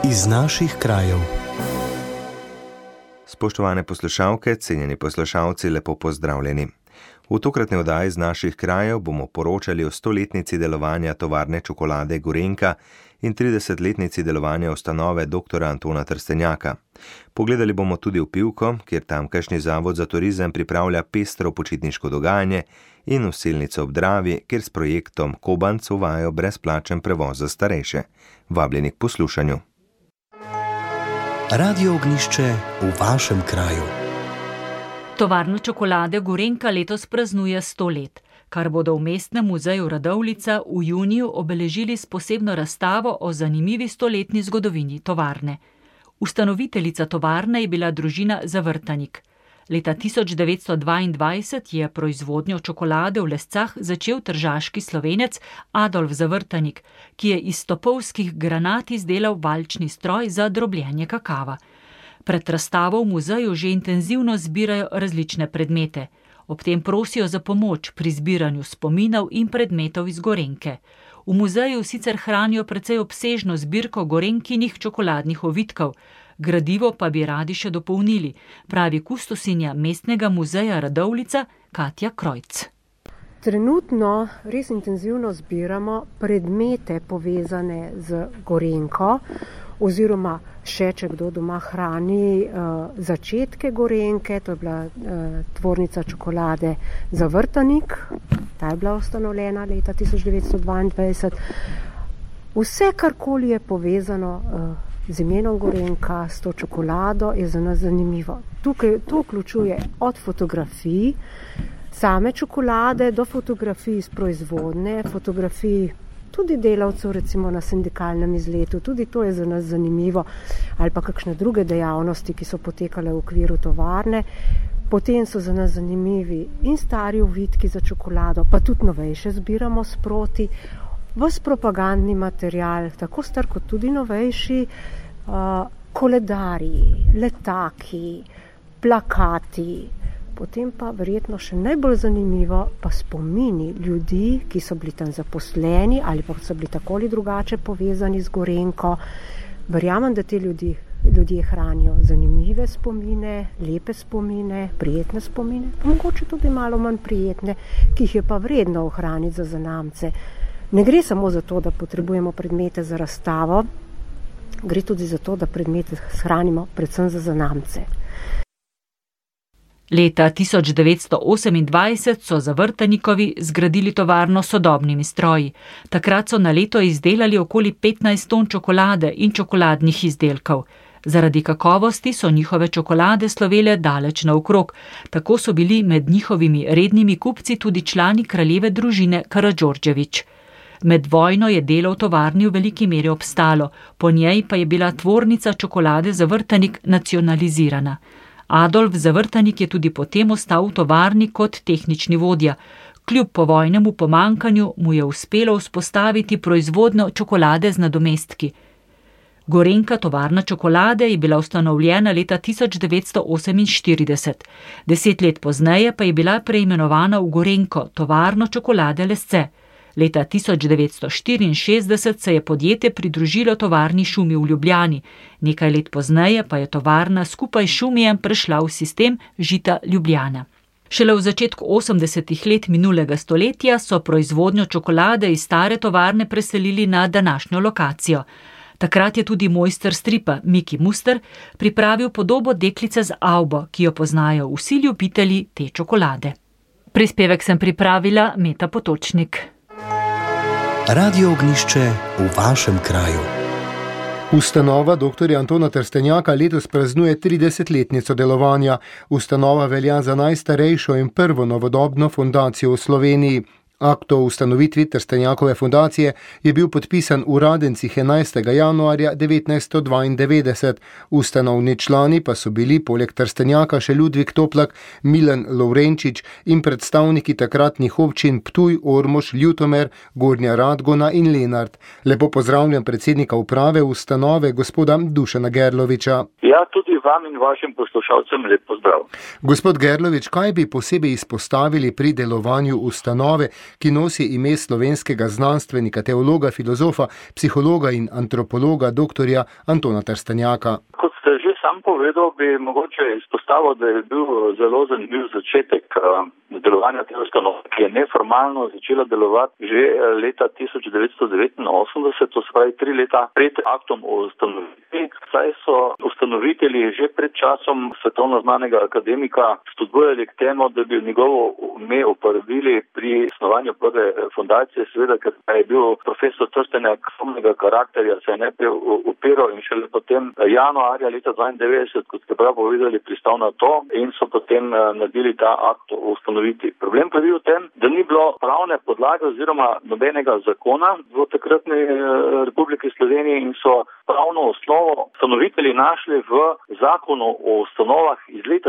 Iz naših krajev. Spoštovane poslušalke, cenjeni poslušalci, lepo pozdravljeni. V tokratni oddaji iz naših krajev bomo poročali o 100-letnici delovanja tovarne čokolade Gorenjka in 30-letnici delovanja ustanove dr. Antona Trstenjaka. Pogledali bomo tudi v Pivko, kjer tamkajšnji zavod za turizem pripravlja pestro počitniško dogajanje, in v Selnico ob Dravi, kjer s projektom Kobanc uvajajo brezplačen prevoz za starejše. Vabljeni k poslušanju. Radio Ognjišče v vašem kraju. Tovarna čokolade Gorenjka letos praznuje 100 let, kar bodo v Mestnem muzeju Radovljica v juniju obeležili s posebno razstavo o zanimivi 100-letni zgodovini tovarne. Ustanoviteljica tovarne je bila družina Zavrtanik. Leta 1922 je proizvodnjo čokolade v Lescah začel tržaški Slovenec Adolf Zavrtanik, ki je iz topovskih granat izdelal valčni stroj za drobljenje kakava. Pred razstavo v muzeju že intenzivno zbirajo različne predmete. Ob tem prosijo za pomoč pri zbiranju spominov in predmetov iz Gorenjke. V muzeju sicer hranijo precej obsežno zbirko Gorenjkinih čokoladnih ovitkov, gradivo pa bi radi še dopolnili, pravi kustosinja Mestnega muzeja Radovljica Katja Krojc. Trenutno res intenzivno zbiramo predmete povezane z Gorenjko, oziroma še, če kdo doma hrani začetke Gorenjke, to je bila tvornica čokolade Zavrtanik, ta je bila ustanovljena leta 1922. Vse, karkoli je povezano z imenom Gorenjka, s to čokolado, je za nas zanimivo. Tukaj to vključuje od fotografij same čokolade do fotografij iz proizvodne, fotografij tudi delavcev recimo na sindikalnem izletu, tudi to je za nas zanimivo, ali pa kakšne druge dejavnosti, ki so potekale v okviru tovarne. Potem so za nas zanimivi in stari ovitki za čokolado, pa tudi novejše zbiramo sproti. Ves propagandni material, tako star kot tudi novejši, koledarji, letaki, plakati, potem pa verjetno še najbolj zanimivo pa spomini ljudi, ki so bili tam zaposleni ali pa so bili tako ali drugače povezani z Gorenjko. Verjamem, da te ljudje hranijo zanimive spomine, lepe spomine, prijetne spomine, pa mogoče tudi malo manj prijetne, ki jih je pa vredno ohraniti za zanamce. Ne gre samo za to, da potrebujemo predmete za razstavo, gre tudi za to, da predmete shranimo predvsem za zanamce. Leta 1928 so Zavrtanikovi zgradili tovarno s sodobnimi stroji. Takrat so na leto izdelali okoli 15 ton čokolade in čokoladnih izdelkov. Zaradi kakovosti so njihove čokolade slovele daleč naokrog, tako so bili med njihovimi rednimi kupci tudi člani kraljeve družine Karadžordžević. Med vojno je delo v tovarni v veliki meri obstalo, po njej pa je bila tvornica čokolade Zavrtanik nacionalizirana. Adolf Zavrtanik je tudi potem ostal v tovarni kot tehnični vodja. Kljub povojnemu pomanjkanju mu je uspelo vzpostaviti proizvodnjo čokolade z nadomestki. Gorenjka tovarna čokolade je bila ustanovljena leta 1948. 10 let pozneje pa je bila preimenovana v Gorenjko, tovarno čokolade Lesce. Leta 1964 se je podjetje pridružilo tovarni Šumi v Ljubljani. Nekaj let pozneje pa je tovarna skupaj s Šumijem prešla v sistem Žita Ljubljana. Šele v začetku 80. let minulega stoletja so proizvodnjo čokolade iz stare tovarne preselili na današnjo lokacijo. Takrat je tudi mojster stripa Miki Muster pripravil podobo deklice z avbo, ki jo poznajo vsi ljubitelji te čokolade. Prispevek sem pripravila Meta Potočnik. Radio Ognjišče v vašem kraju. Ustanova dr. Antona Trstenjaka letos praznuje 30-letnico delovanja. Ustanova velja za najstarejšo in prvo novodobno fundacijo v Sloveniji. Akt o ustanovitvi Trstenjakove fundacije je bil podpisan v Radencih 11. januarja 1992. Ustanovni člani pa so bili poleg Trstenjaka še Ludvik Toplak, Milan Lovrenčič in predstavniki takratnih občin Ptuj, Ormož, Ljutomer, Gornja Radgona in Lenart. Lepo pozdravljam predsednika uprave ustanove, gospoda Dušana Gerloviča. Ja, tudi vam in vašim poslušalcem lep pozdrav. Gospod Gerlovič, kaj bi posebej izpostavili pri delovanju ustanove, ki nosi ime slovenskega znanstvenika, teologa, filozofa, psihologa in antropologa dr. Antona Trstenjaka. Kot ste že sam povedal, bi mogoče izpostavil, da je bil zelo zanimiv začetek delovanja te ustanove, ki je neformalno začela delovati že leta 1989, to se pravi 3 leta pred aktom o ustanovitvi. Saj so ustanovitelji že pred časom svetovno znanega akademika spodbujali k temu, da bi njegovo ime uporabili pri snovanju prve fundacije, seveda, ker je bil profesor Trstenjak sumnega karakterja, se je najprej upiral in šele potem januarja leta 92, kot ste prav povedali, pristal na to in so potem naredili ta akt o ustanovitvi. Problem pa je bil v tem, da ni bilo pravne podlage oziroma nobenega zakona v takratni Republiki Sloveniji in so pravno osnovo ustanovitelji našli v zakonu o ustanovah iz leta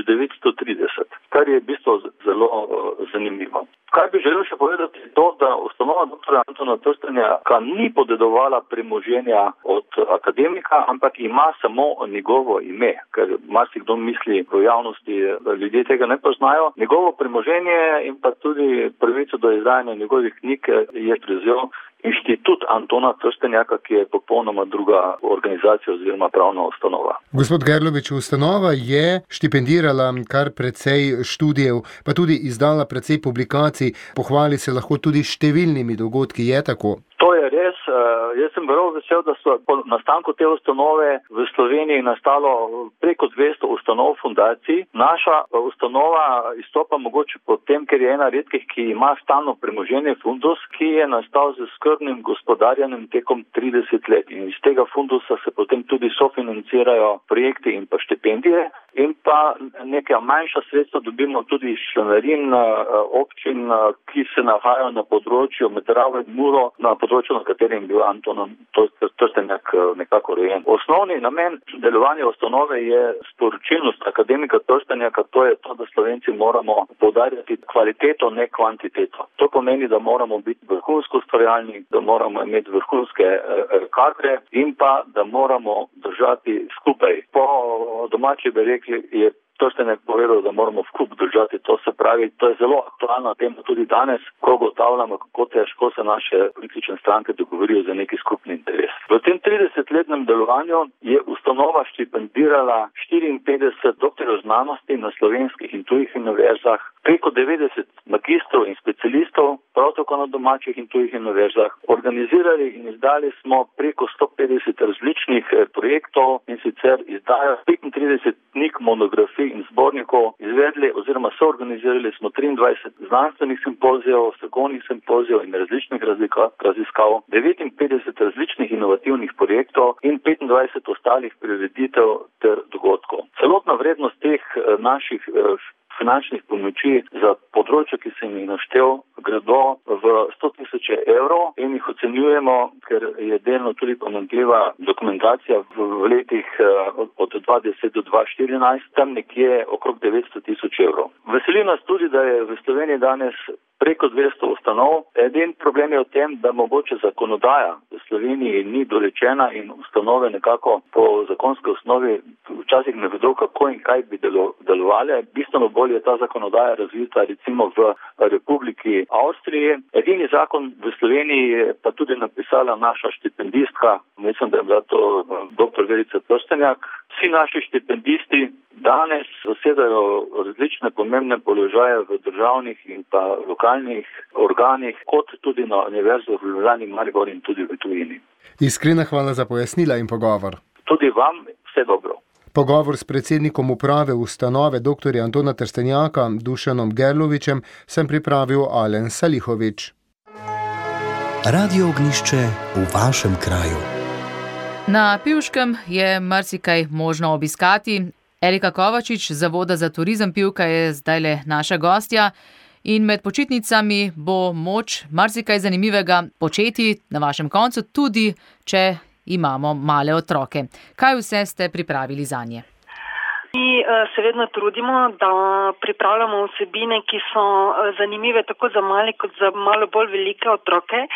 1930, kar je v bistvu zelo zanimivo. Kaj bi želel še povedati, to, da ustanova dr. Antona Trstenjaka ni podedovala premoženja od akademika, ampak ima samo njegovo ime, ker marsikdo misli v javnosti, da ljudje tega ne poznajo. Njegovo premoženje in pa tudi pravico do izdajanja njegovih knjig je prevzel Inštitut Antona Trstenjaka, ki je popolnoma druga organizacija oziroma pravna ustanova. Gospod Gerlovič, ustanova je štipendirala kar precej študijev, pa tudi izdala precej publikacij, pohvali se lahko tudi številnimi dogodki, je tako? To je res. Jaz sem zelo vesel, da so po nastanku te ustanove v Sloveniji nastalo preko 200 ustanov fundacij. Naša ustanova izstopa mogoče po tem, ker je ena redkih, ki ima stalno premoženje fundus, ki je nastal z skrbnim gospodarjenjem tekom 30 let. In iz tega fundusa se potem tudi sofinancirajo projekti in pa štipendije. In pa neka manjša sredstva dobimo tudi iz članarin občin, ki se nahajajo na področju med Dravo in Muro, na področju, na katerem je bil Anton Trstenjak nekako rojen. Osnovni namen delovanja ustanove je sporočilnost akademika Trstenjaka, to je to, da Slovenci moramo poudarjati kvaliteto, ne kvantiteto. To pomeni, da moramo biti vrhunsko ustvarjalni, da moramo imeti vrhunske kadre in pa, da moramo držati skupaj. Po domači bi rekli, je Trstenjak povedal, da moramo skupaj držati, to se pravi, to je zelo aktualna tema tudi danes, ko ugotavljamo, kako težko se naše politične stranke dogovorijo za neki skupni interes. V tem 30-letnem delovanju je ustanova štipendirala 54 doktorjev znanosti na slovenskih in tujih univerzah, preko 90 magistrov in specialistov, prav tako na domačih in tujih univerzah. Organizirali in izdali smo preko 150 različnih projektov in sicer izdajo 35 knjig, monografij in zbornikov, izvedli oziroma soorganizirali smo 23 znanstvenih simpozijev, strokovnih simpozijev in različnih raziskav, 59 različnih inovativnih projektov in 25 ostalih prireditev ter dogodkov. Celotna vrednost teh naših finančnih pomoči za področje, ki sem jih naštel, gredo v 100.000 evrov in jih ocenjujemo, ker je delno tudi pomanjkljiva dokumentacija v letih od 2010 do 2014, tam nekje okrog 900.000 evrov. Veseli nas tudi, da je v Sloveniji danes preko 200 ustanov. Edin problem je v tem, da mogoče zakonodaja v Sloveniji ni dorečena in ustanove nekako po zakonski osnovi včasih ne vedo, kako in kaj bi delovali. Bistveno bolje je ta zakonodaja razvita recimo v Republiki Avstriji. Edini zakon v Sloveniji je pa tudi napisala naša štipendistka, mislim, da je bila to dr. Verica Trstenjak. Vsi naši štipendisti danes zasedajo različne pomembne položaje v državnih in pa lokalnih organih, kot tudi na univerzah v Ljubljani, Mariboru in tudi v tujini. Iskrena hvala za pojasnila in pogovor. Tudi vam vse dobro. Pogovor s predsednikom uprave ustanove dr. Antona Trstenjaka, Dušanom Gerlovičem, sem pripravil Alen Salihovič. Radio Ognjišče v vašem kraju. Na Pivškem je marsikaj možno obiskati. Erika Kovačič z Zavoda za turizem Pivka je zdajle naša gostja in med počitnicami bo moč marsikaj zanimivega početi na vašem koncu, tudi če imamo male otroke. Kaj vse ste pripravili zanje? Mi se vedno trudimo, da pripravljamo vsebine, ki so zanimive tako za male kot za malo bolj velike otroke.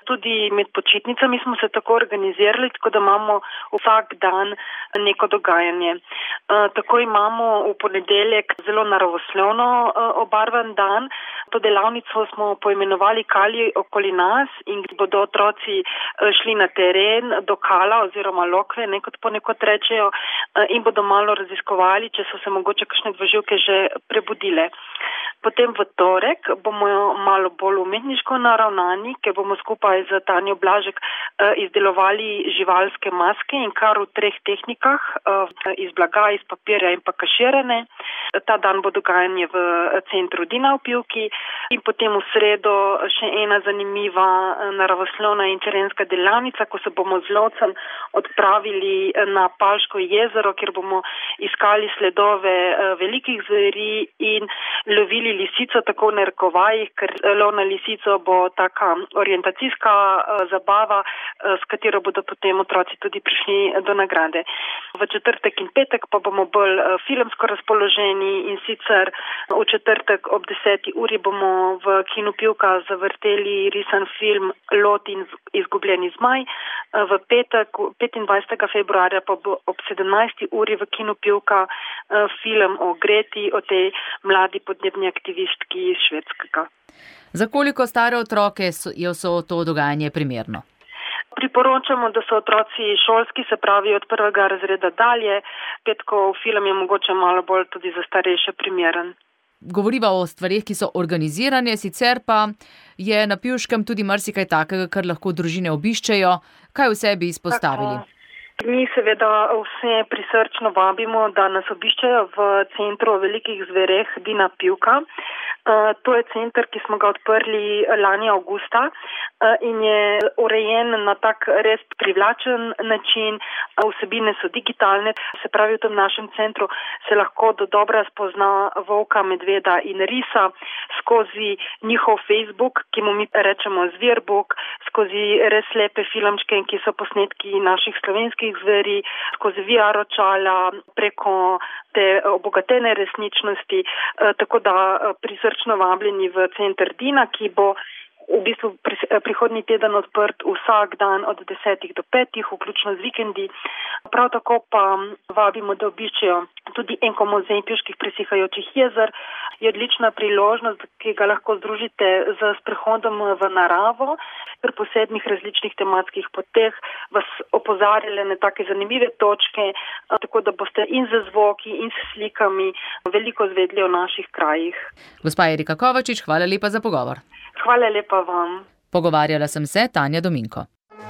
Tudi med počitnicami smo se tako organizirali, tako da imamo vsak dan neko dogajanje. Tako imamo v ponedeljek zelo naravoslovno obarvan dan. To delavnico smo poimenovali Kalji okoli nas in bodo otroci šli na teren do Kala oziroma Lokve, kot ponekod rečejo, in bodo malo raziskovali, če so se mogoče kakšne dvoživke že prebudile. Potem v torek bomo malo bolj umetniško naravnani, ker bomo skupaj z Tanjo Blažek izdelovali živalske maske in kar v 3 tehnikah, iz blaga, iz papirja in pa kaširane. Ta dan bo dogajanje v centru Dina v Pivki in potem v sredo še ena zanimiva naravoslovna in terenska delavnica, ko se bomo z lovcem odpravili na Palško jezero, kjer bomo iskali sledove velikih zveri in lovili lisico tako v narekovajih, ker lov na lisico bo taka orientacijska zabava, s katero bodo potem otroci tudi prišli do nagrade. V četrtek in petek pa bomo bolj filmsko razpoloženi in sicer v četrtek ob 10. uri bomo v Kinu Pivka zavrteli risan film Lot in izgubljeni zmaj. V petek 25. februarja pa bo ob 17. uri v Kinu Pivka film o Greti, o tej mladi podnebni aktivistki iz Švedskega. Za koliko stare otroke je to dogajanje primerno? Priporočamo, da so otroci šolski, se pravi od 1. razreda dalje. Petkov film je mogoče malo bolj tudi za starejše primeren. Govoriva o stvarih, ki so organizirane, sicer pa je na Pivškem tudi marsikaj takega, kar lahko družine obiščejo. Kaj vse bi izpostavili? Mi seveda vse prisrčno vabimo, da nas obiščejo v centru o velikih zvereh Dina Pivka. To je center, ki smo ga odprli lani avgusta in je urejen na tak res privlačen način. Vsebine so digitalne, se pravi v tem našem centru se lahko dodobra spozna volka, medveda in risa skozi njihov Facebook, ki mu mi rečemo Zvirbook, skozi res lepe filmčke, ki so posnetki naših slovenskih zveri, skozi VR očala, preko te obogatene resničnosti, tako da prisrčno vabljeni v center Dina, ki bo v bistvu prihodnji teden odprt vsak dan od 10 do 5, vključno z vikendi. Prav tako pa vabimo, da obiščejo tudi Enko muzej pivških presihajočih jezer. Je odlična priložnost, ki ga lahko združite z sprehodom v naravo, ker po 7 različnih tematskih poteh vas opozarjale na take zanimive točke, tako da boste in z zvoki in s slikami veliko zvedli o naših krajih. Gospa Erika Kovačič, hvala lepa za pogovor. Hvala lepa vam. Pogovarjala sem se Tanja Dominko.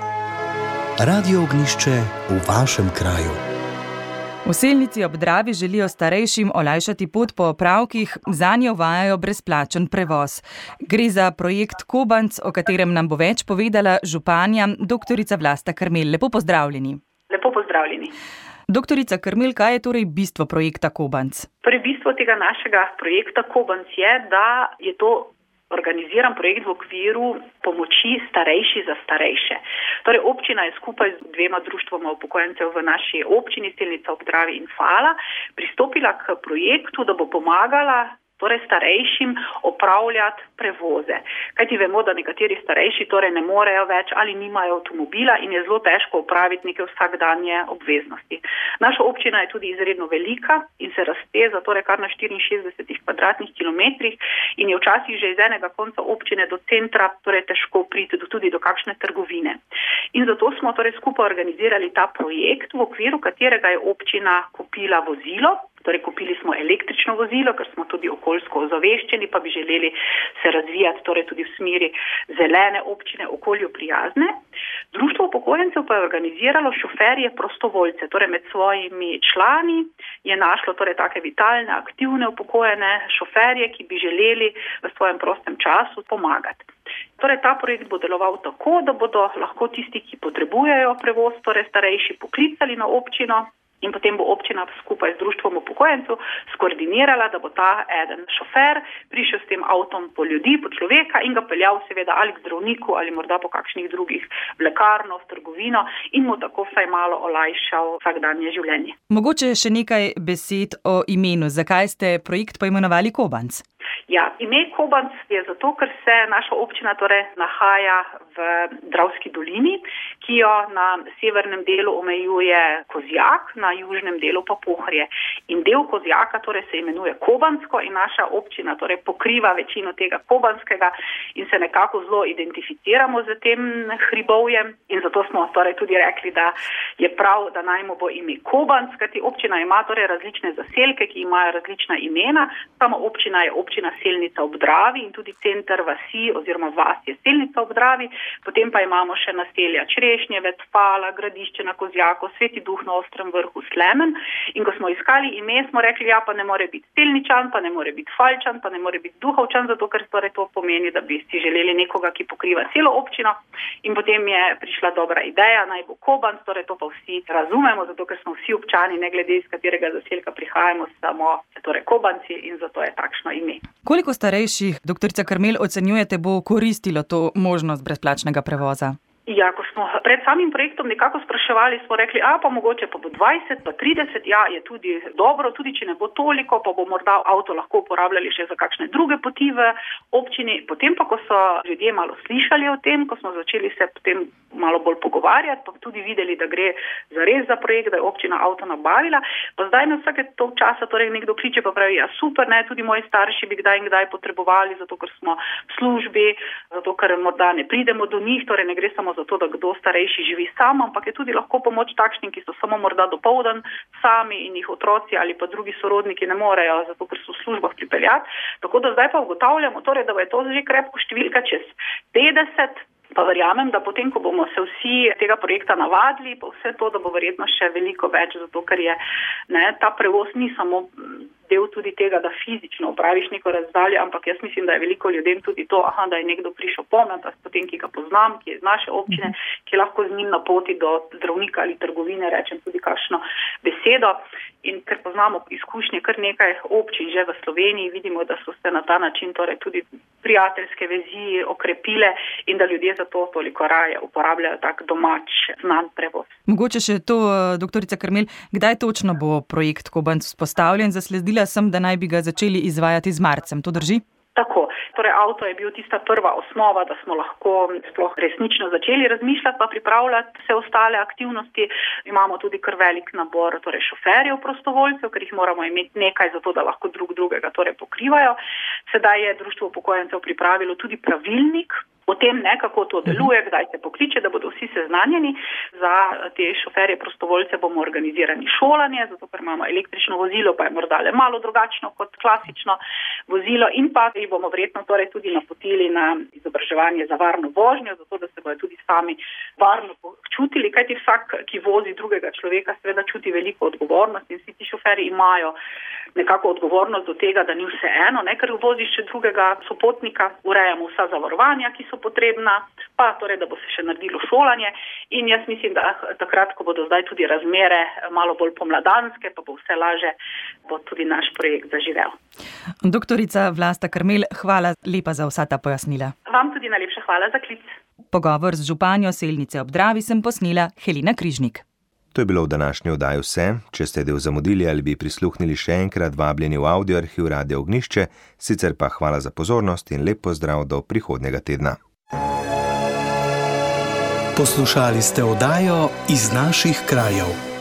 Radio Ognjišče v vašem kraju. V Selnici ob Dravi želijo starejšim olajšati pot po opravkih, zanje uvajajo brezplačen prevoz. Gre za projekt Kobanc, o katerem nam bo več povedala županja doktorica Vlasta Karmel. Lepo pozdravljeni. Lepo pozdravljeni. Doktorica Karmel, kaj je torej bistvo projekta Kobanc? Bistvo tega našega projekta Kobanc je, da je to organiziran projekt v okviru pomoči starejši za starejše. Torej, občina je skupaj z 2 društvoma upokojencev v naši občini, Selnica ob Dravi in Fala, pristopila k projektu, da bo pomagala starejšim opravljati prevoze. Kajti vemo, da nekateri starejši ne morejo več ali nimajo avtomobila in je zelo težko opraviti neke vsakdanje obveznosti. Naša občina je tudi izredno velika in se razteza kar na 64 kvadratnih kilometrih in je včasih že iz enega konca občine do centra težko priti tudi do kakšne trgovine. In zato smo skupaj organizirali ta projekt, v okviru katerega je občina kupila vozilo. Kupili smo električno vozilo, ker smo tudi okoljsko ozaveščeni, pa bi želeli se razvijati tudi v smeri zelene občine, okolju prijazne. Društvo upokojencev pa je organiziralo šoferje prostovoljce, med svojimi člani je našlo take vitalne, aktivne upokojene šoferje, ki bi želeli v svojem prostem času pomagati. Ta projekt bo deloval tako, da bodo lahko tisti, ki potrebujejo prevoz, starejši, poklicali na občino. In potem bo občina skupaj z društvom upokojencev skoordinirala, da bo ta eden šofer prišel s tem avtom po ljudi, po človeka in ga peljal seveda ali k zdravniku ali morda po kakšnih drugih v lekarno, v trgovino in mu tako vsaj malo olajšal vsakdanje življenje. Mogoče še nekaj besed o imenu. Zakaj ste projekt poimenovali Kobanc? Ja, ime Kobanc je zato, ker se naša občina torej nahaja v Dravski dolini, ki jo na severnem delu omejuje Kozjak, na južnem delu pa Pohorje. In del Kozjaka torej se imenuje Kobansko in naša občina torej pokriva večino tega Kobanskega in se nekako zelo identificiramo z tem hribovjem in zato smo torej tudi rekli, da je prav, da najmo bo ime Kobanc, kajti občina ima torej različne zaselke, ki imajo različna imena. Sama občina je občina Selnica ob Dravi in tudi center vasi oziroma vas je Selnica ob Dravi, potem pa imamo še naselja Črešnjevec, Fala, Gradišče na Kozjaku, Sveti Duh na Ostrem vrhu, Slemen. In ko smo iskali ime, smo rekli, ja, pa ne more biti Selničan, pa ne more biti Falčan, pa ne more biti Duhovčan, zato ker torej to pomeni, da bi si želeli nekoga, ki pokriva celo občino. In potem je prišla dobra ideja, naj bo Kobanc, torej to pa vsi razumemo, zato ker smo vsi občani, ne glede iz katerega zaselka prihajamo, samo torej Kobanci in zato je takšno ime. Koliko starejših, doktorica Karmel, ocenjujete, bo koristilo to možnost brezplačnega prevoza? Ja, ko smo pred samim projektom nekako spraševali, smo rekli, pa mogoče pa bo 20, pa 30, ja, je tudi dobro, tudi če ne bo toliko, pa bo morda avto lahko uporabljali še za kakšne druge poti v občini. Potem pa, ko so ljudje malo slišali o tem, ko smo začeli se potem malo bolj pogovarjati, pa tudi videli, da gre zares za projekt, da je občina avto nabavila, pa zdaj na vsake tog časa torej nekdo kliče pa pravi, ja super, ne, tudi moji starši bi kdaj in kdaj potrebovali, zato ker smo v službi, zato ker morda ne pridemo do njih, torej ne gre samo zato, da kdo starejši živi sam, ampak je tudi lahko pomoč takšnim, ki so samo morda dopoldan sami in jih otroci ali pa drugi sorodniki ne morejo, zato ker so v službah pripeljati. Tako da zdaj pa ugotavljamo, torej, da je to že krepko številka čez 50, pa verjamem, da potem, ko bomo se vsi tega projekta navadili, pa vse to, da bo verjetno še veliko več, zato ker je, ta prevoz ni samo del tudi tega, da fizično opraviš neko razdaljo, ampak jaz mislim, da je veliko ljudem tudi to, da je nekdo prišel pomnat, potem, ki ga poznam, ki je iz naše občine, ki lahko z njim na poti do zdravnika ali trgovine rečem tudi kakšno besedo. In ker poznamo izkušnje kar nekaj občin že v Sloveniji, vidimo, da so se na ta način torej tudi prijateljske vezi okrepile in da ljudje zato toliko raje uporabljajo tak domač znan prevoz. Mogoče še to, doktorica Karmel, kdaj točno bo projekt Kobanc vzpostavljen? Zasledila sem, da naj bi ga začeli izvajati z marcem. To drži? Tako, torej avto je bil tista prva osnova, da smo lahko sploh resnično začeli razmišljati pa pripravljati vse ostale aktivnosti. Imamo tudi kar velik nabor torej šoferjev prostovoljcev, ker jih moramo imeti nekaj za to, da lahko drugega torej pokrivajo. Sedaj je Društvo upokojencev pripravilo tudi pravilnik o tem, kako to deluje, kdaj se pokliče, da bodo vsi seznanjeni. Za te šoferje prostovoljce bomo organizirani šolanje, zato ker imamo električno vozilo, pa je morda le malo drugačno kot klasično vozilo in pa jih bomo verjetno torej tudi napotili na izobraževanje za varno vožnjo, zato da se bodo tudi sami varno počutili, kajti vsak, ki vozi drugega človeka, seveda čuti veliko odgovornost in vsi ti šoferji imajo nekako odgovornost do tega, da ni vseeno, ker voziš še drugega sopotnika, urejamo vsa zavarovanja, ki so potrebna, pa torej, da bo se še naredilo šolanje in jaz mislim, da takrat, ko bodo zdaj tudi razmere malo bolj pomladanske, pa bo vse laže, bo tudi naš projekt zaživel. Doktorica Vlasta Karmel, hvala lepa za vsa ta pojasnila. Vam tudi najlepša hvala za klic. Pogovor z županjo Selnice ob Dravi sem posnela Helena Križnik. To je bilo v današnji oddaji vse. Če ste del zamudili ali bi prisluhnili še enkrat, vabljeni v audioarhiv Radia Ognjišče, sicer pa hvala za pozornost in lep pozdrav do prihodnjega tedna. Poslušali ste oddajo Iz naših krajev.